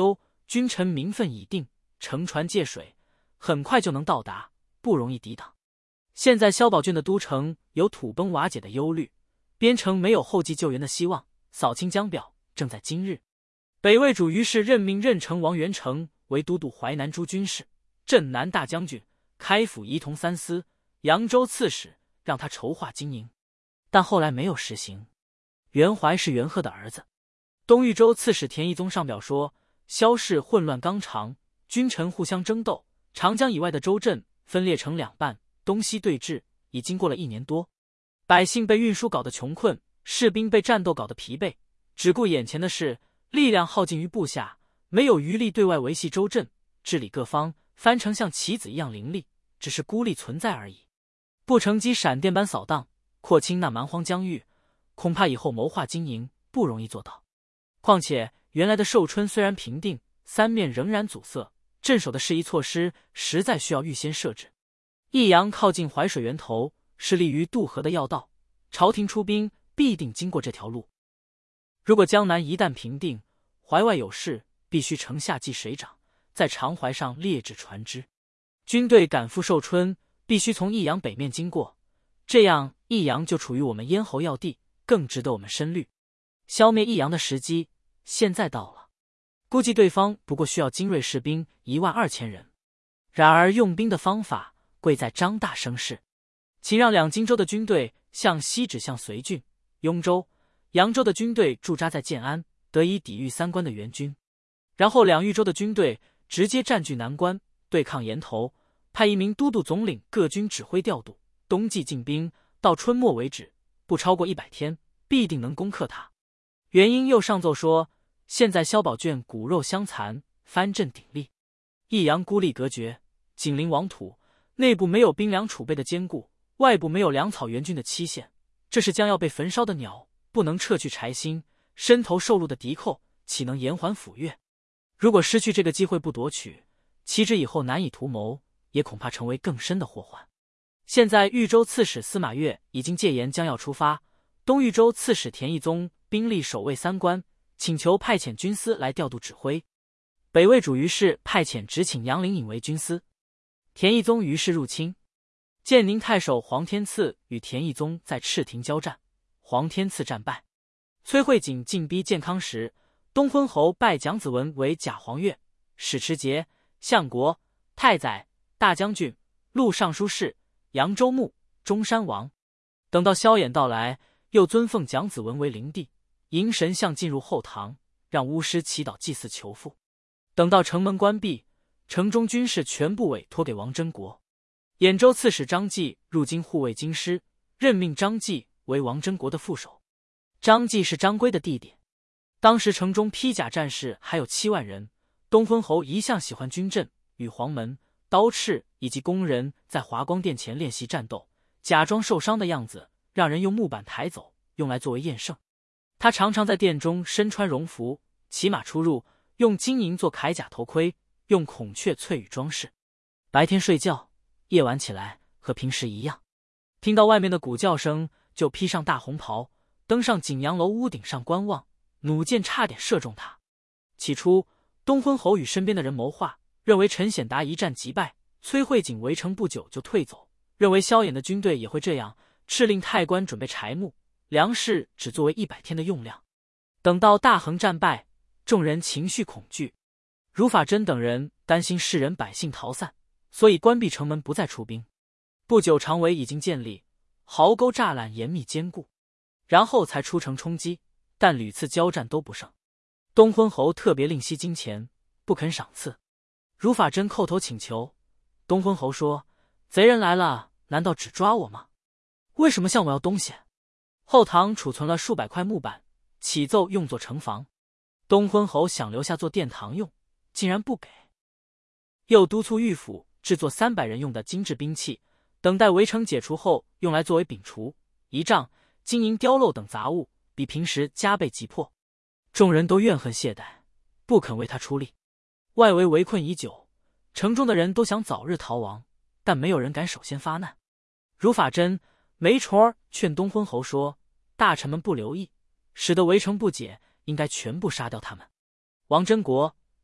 君臣名分已定，乘船借水，很快就能到达，不容易抵挡。现在萧宝卷的都城有土崩瓦解的忧虑，边城没有后继救援的希望，扫清江表正在今日。北魏主于是任命任城王元成为都督淮南诸军事、镇南大将军、开府仪同三司、扬州刺史，让他筹划经营，但后来没有实行。元怀是元贺的儿子。东豫州刺史田义宗上表说，萧氏混乱纲常，君臣互相争斗，长江以外的州镇分裂成两半，东西对峙，已经过了一年多。百姓被运输搞得穷困，士兵被战斗搞得疲惫，只顾眼前的事，力量耗尽于部下，没有余力对外维系州镇，治理各方，藩城像棋子一样凌厉，只是孤立存在而已。不乘机闪电般扫荡，扩清那蛮荒疆域，恐怕以后谋划经营不容易做到。况且原来的寿春虽然平定，三面仍然阻塞，镇守的适宜措施实在需要预先设置。益阳靠近淮水源头，是立于渡河的要道，朝廷出兵必定经过这条路。如果江南一旦平定，淮外有事，必须城下济水涨，在长淮上列置船只。军队赶赴寿春，必须从益阳北面经过，这样益阳就处于我们咽喉要地，更值得我们深虑。消灭益阳的时机现在到了，估计对方不过需要精锐士兵一万二千人。然而用兵的方法贵在张大声势，请让两荆州的军队向西指向绥郡、雍州、扬州的军队驻扎在建安，得以抵御三关的援军。然后两豫州的军队直接占据南关，对抗岩头，派一名都督总领各军指挥调度，冬季进兵，到春末为止，不超过一百天，必定能攻克它。元英又上奏说，现在萧宝卷骨肉相残，藩镇鼎立，益阳孤立隔绝，紧邻王土，内部没有兵粮储备的坚固，外部没有粮草援军的期限，这是将要被焚烧的鸟，不能撤去柴薪，伸头受戮的敌寇岂能延缓抚越？如果失去这个机会不夺取，其之以后难以图谋，也恐怕成为更深的祸患。现在豫州刺史司马越已经戒严，将要出发，东豫州刺史田义宗兵力守卫三关，请求派遣军司来调度指挥。北魏主于是派遣直请杨灵隐为军司。田义宗于是入侵，建宁太守黄天赐与田义宗在赤亭交战，黄天赐战败。崔慧景进逼建康时，东昏侯拜蒋子文为假黄钺、史持节、相国、太宰、大将军、录尚书事、扬州牧、中山王。等到萧衍到来，又尊奉蒋子文为灵帝，迎神像进入后堂，让巫师祈祷祭祀求富。等到城门关闭，城中军事全部委托给王真国。兖州刺史张继入京护卫京师，任命张继为王真国的副手。张继是张圭的弟弟。当时城中披甲战士还有七万人，东昏侯一向喜欢军阵、与黄门、刀赤以及工人在华光殿前练习战斗，假装受伤的样子，让人用木板抬走，用来作为验圣。他常常在殿中身穿戎服，骑马出入，用金银做铠甲头盔，用孔雀翠羽装饰。白天睡觉，夜晚起来和平时一样，听到外面的鼓叫声，就披上大红袍，登上景阳楼屋顶上观望，弩箭差点射中他。起初东昏侯与身边的人谋划，认为陈显达一战即败，崔慧景围城不久就退走，认为萧衍的军队也会这样，敕令太官准备柴木、粮食，只作为一百天的用量。等到大横战败，众人情绪恐惧，如法真等人担心士人百姓逃散，所以关闭城门，不再出兵。不久长围已经建立，壕沟栅栏严密坚固，然后才出城冲击，但屡次交战都不胜。东昏侯特别吝惜金钱，不肯赏赐。如法真叩头请求，东昏侯说：“贼人来了，难道只抓我吗？为什么向我要东西？”后堂储存了数百块木板，启奏用作城防。东昏侯想留下做殿堂用，竟然不给。又督促御府制作三百人用的精致兵器，等待围城解除后用来作为饼厨、仪仗、金银雕镂等杂物，比平时加倍急迫。众人都怨恨懈怠，不肯为他出力。外围围困已久，城中的人都想早日逃亡，但没有人敢首先发难。如法真、梅虫儿劝东昏侯说：“大臣们不留意，使得围城不解，应该全部杀掉他们。”王真国、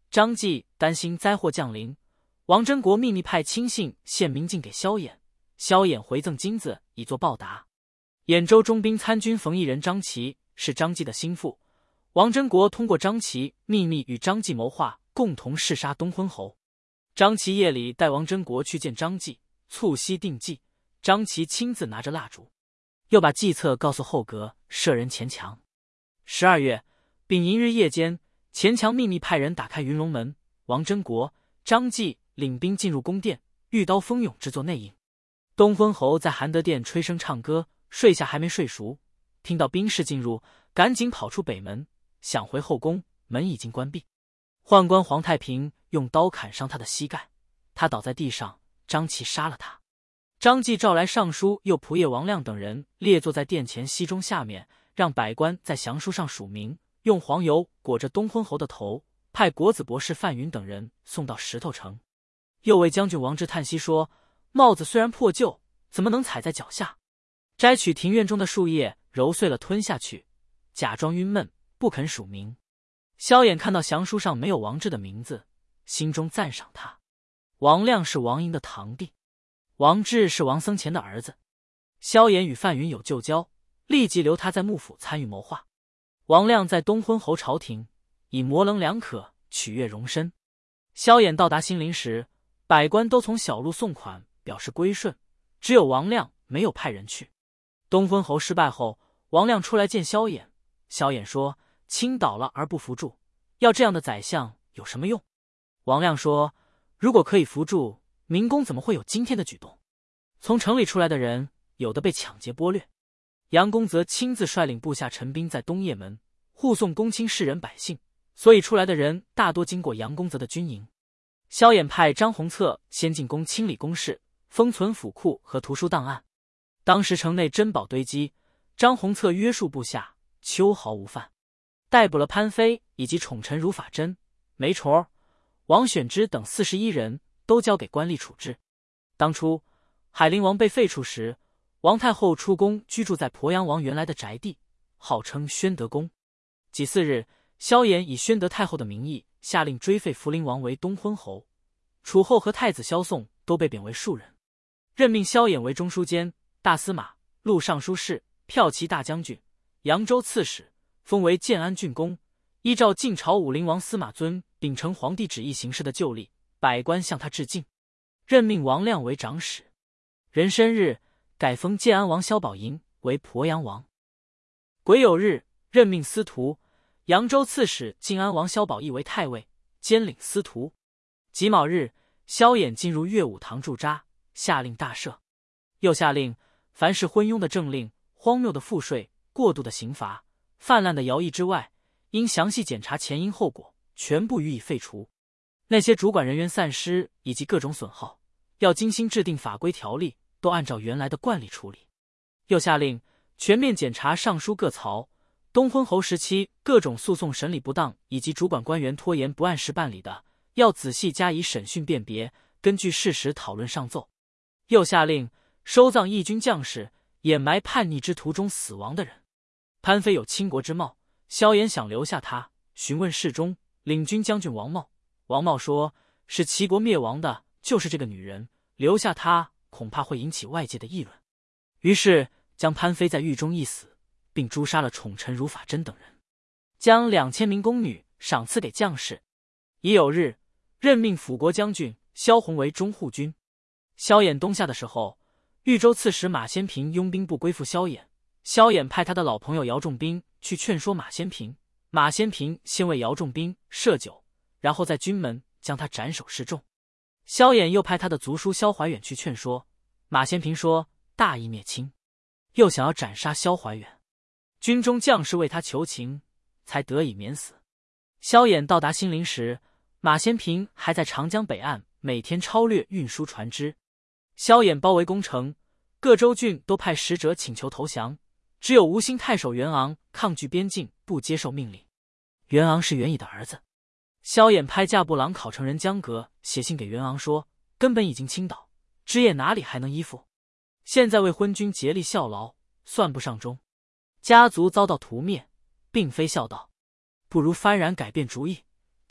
张继担心灾祸降临，王真国秘密派亲信献明镜给萧衍，萧衍回赠金子以作报答。兖州中兵参军冯异人张琪是张继的心腹，王真国通过张琪秘密与张继谋划，共同弑杀东昏侯。张琪夜里带王真国去见张继，促膝定计。张琪亲自拿着蜡烛，又把计策告诉后阁舍人钱强。十二月丙寅日夜间，钱强秘密派人打开云龙门，王真国、张继领兵进入宫殿，御刀蜂拥制作内应。东昏侯在含德殿吹笙唱歌，睡下还没睡熟，听到兵士进入，赶紧跑出北门，想回后宫，门已经关闭。宦官黄太平用刀砍伤他的膝盖，他倒在地上，张琪杀了他。张继召来尚书右仆射王亮等人，列坐在殿前西钟下面，让百官在降书上署名，用黄油裹着东昏侯的头，派国子博士范云等人送到石头城。右卫将军王志叹息说：“帽子虽然破旧，怎么能踩在脚下？”摘取庭院中的树叶，揉碎了吞下去，假装郁闷，不肯署名。萧衍看到降书上没有王志的名字，心中赞赏他。王亮是王莹的堂弟，王志是王僧虔的儿子。萧衍与范云有旧交，立即留他在幕府参与谋划。王亮在东昏侯朝廷以模棱两可取悦容身。萧衍到达新陵时，百官都从小路送款表示归顺，只有王亮没有派人去。东昏侯失败后，王亮出来见萧衍。萧衍说：“倾倒了而不扶助，要这样的宰相有什么用？”王亮说：“如果可以扶助，明公怎么会有今天的举动？从城里出来的人，有的被抢劫剥掠。杨公则亲自率领部下陈兵在东掖门护送公卿士人百姓，所以出来的人大多经过杨公则的军营。”萧衍派张弘策先进宫清理宫室，封存府库和图书档案。当时城内珍宝堆积，张弘策约束部下，秋毫无犯，逮捕了潘飞以及宠臣如法真、梅虫、王选之等四十一人，都交给官吏处置。当初海陵王被废黜时，王太后出宫居住在鄱阳王原来的宅地，号称宣德宫。己巳日，萧衍以宣德太后的名义下令追废福陵王为东昏侯，楚后和太子萧颂都被贬为庶人，任命萧衍为中书监、大司马、录尚书事、骠骑大将军、扬州刺史，封为建安郡公。依照晋朝武陵王司马尊秉承皇帝旨意行事的旧例，百官向他致敬。任命王亮为长史。壬申日，改封建安王萧宝寅为鄱阳王。癸酉日，任命司徒、扬州刺史晋安王萧宝义为太尉，兼领司徒。己卯日，萧衍进入乐武堂驻扎，下令大赦。又下令凡是昏庸的政令、荒谬的赋税、过度的刑罚、泛滥的徭役之外，应详细检查前因后果，全部予以废除。那些主管人员散失以及各种损耗，要精心制定法规条例，都按照原来的惯例处理。又下令全面检查尚书各曹，东昏侯时期各种诉讼审理不当以及主管官员拖延不按时办理的，要仔细加以审讯辨别，根据事实讨论上奏。又下令收葬义军将士，掩埋叛逆之途中死亡的人。潘飞有倾国之貌，萧衍想留下他，询问侍中、领军将军王茂。王茂说：“使齐国灭亡的就是这个女人，留下她恐怕会引起外界的议论。”于是将潘飞在狱中缢死，并诛杀了宠臣如法真等人，将两千名宫女赏赐给将士。乙酉日，任命辅国将军萧弘为中护军。萧衍东下的时候，豫州刺史马先平拥兵不归附萧衍，萧衍派他的老朋友姚仲兵去劝说马先平。马先平先为姚仲兵设酒，然后在军门将他斩首示众。萧衍又派他的族叔萧怀远去劝说，马先平说大义灭亲，又想要斩杀萧怀远，军中将士为他求情，才得以免死。萧衍到达新陵时，马先平还在长江北岸每天超掠运输船只。萧衍包围攻城，各州郡都派使者请求投降，只有吴兴太守袁昂抗拒边境，不接受命令。袁昂是袁乙的儿子。萧衍派驾部郎考成人江革写信给袁昂说，根本已经倾倒，枝叶哪里还能依附？现在为昏君竭力效劳，算不上忠，家族遭到屠灭，并非孝道，不如幡然改变主意，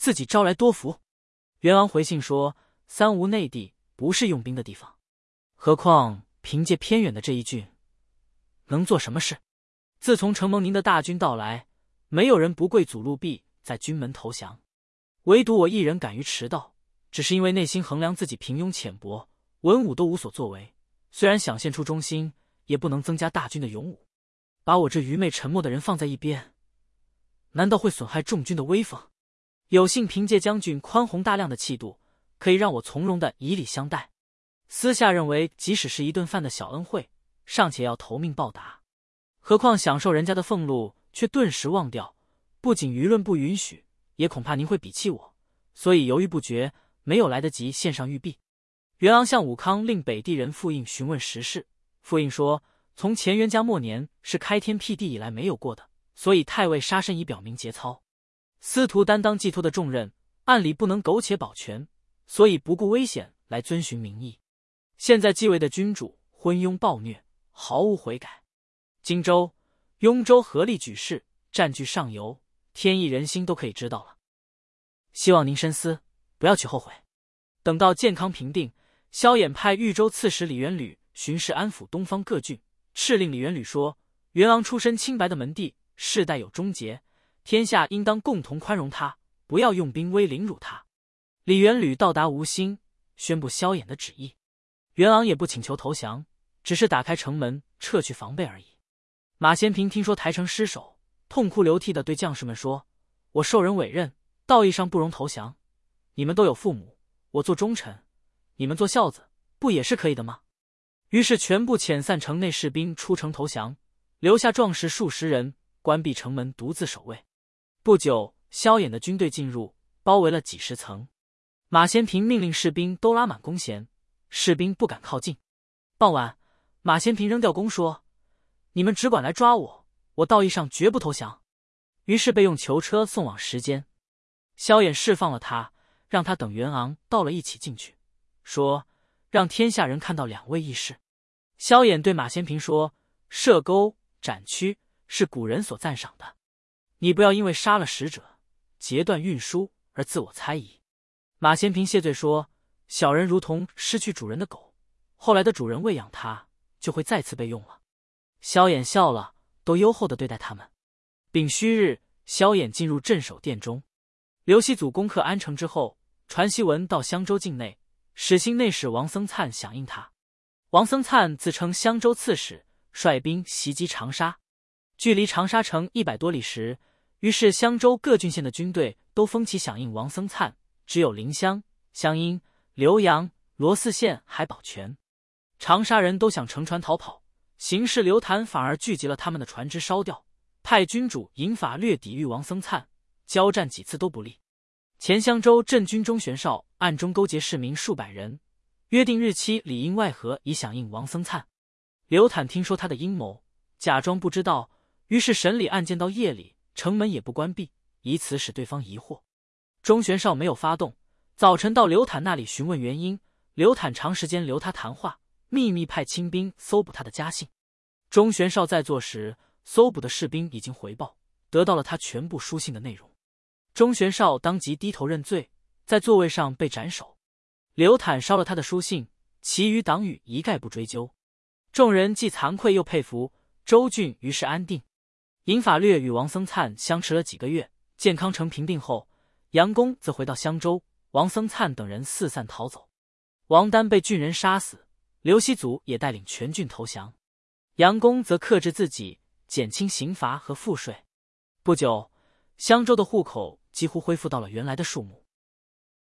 自己招来多福。元王回信说，三吴内地不是用兵的地方，何况凭借偏远的这一郡，能做什么事？自从承蒙您的大军到来，没有人不跪祖陆壁在军门投降，唯独我一人敢于迟到，只是因为内心衡量自己平庸浅薄，文武都无所作为，虽然想献出忠心，也不能增加大军的勇武。把我这愚昧沉默的人放在一边，难道会损害众军的威风？有幸凭借将军宽宏大量的气度，可以让我从容的以礼相待。私下认为，即使是一顿饭的小恩惠，尚且要投命报答，何况享受人家的俸禄，却顿时忘掉。不仅舆论不允许，也恐怕您会鄙弃我，所以犹豫不决，没有来得及献上玉璧。元昂向武康令北地人复印询问时事，复印说，从前元嘉末年是开天辟地以来没有过的，所以太尉杀身以表明节操。司徒担当寄托的重任，按理不能苟且保全，所以不顾危险来遵循民意。现在继位的君主昏庸暴虐，毫无悔改。荆州、雍州合力举事，占据上游，天意人心都可以知道了。希望您深思，不要去后悔。等到健康平定，萧衍派豫州刺史李元履巡视安抚东方各郡，敕令李元履说，元昂出身清白的门第，世代有忠节，天下应当共同宽容他，不要用兵威凌辱他。李元履到达吴兴，宣布萧衍的旨意。元昂也不请求投降，只是打开城门撤去防备而已。马先平听说台城失守，痛哭流涕地对将士们说，我受人委任，道义上不容投降，你们都有父母，我做忠臣，你们做孝子，不也是可以的吗？于是全部遣散城内士兵出城投降，留下壮士数十人，关闭城门独自守卫。不久，萧衍的军队进入，包围了几十层。马先平命令士兵都拉满弓弦，士兵不敢靠近。傍晚，马先平扔掉弓说，你们只管来抓我，我道义上绝不投降。于是被用囚车送往石间。萧衍释放了他，让他等元昂到了一起进去，说，让天下人看到两位义士。萧衍对马先平说，射钩斩躯是古人所赞赏的，你不要因为杀了使者，截断运输而自我猜疑。马先平谢罪说，小人如同失去主人的狗，后来的主人喂养它，就会再次被用了。萧衍笑了，都优厚地对待他们。丙戌日，萧衍进入镇守殿中。刘熙祖攻克安城之后，传檄文到襄州境内，始兴内史王僧粲响应他。王僧粲自称襄州刺史，率兵袭击长沙。距离长沙城一百多里时，于是襄州各郡县的军队都风起响应王僧粲，只有临湘、湘阴、浏阳、罗汜县还保全。长沙人都想乘船逃跑，行事刘谭反而聚集了他们的船只烧掉，派军主尹法略抵御王僧粲，交战几次都不利。前襄州镇军钟玄绍暗中勾结市民数百人，约定日期里应外合以响应王僧粲。刘坦听说他的阴谋，假装不知道，于是审理案件到夜里，城门也不关闭，以此使对方疑惑。钟玄绍没有发动，早晨到刘坦那里询问原因，刘坦长时间留他谈话，秘密派亲兵搜捕他的家信。钟玄绍在座时，搜捕的士兵已经回报，得到了他全部书信的内容。钟玄绍当即低头认罪，在座位上被斩首。刘坦烧了他的书信，其余党羽一概不追究。众人既惭愧又佩服，州郡于是安定。尹法略与王僧粲相持了几个月，建康城平定后，杨公则回到襄州，王僧粲等人四散逃走。王丹被郡人杀死，刘熙祖也带领全郡投降。杨公则克制自己，减轻刑罚和赋税。不久，襄州的户口几乎恢复到了原来的数目。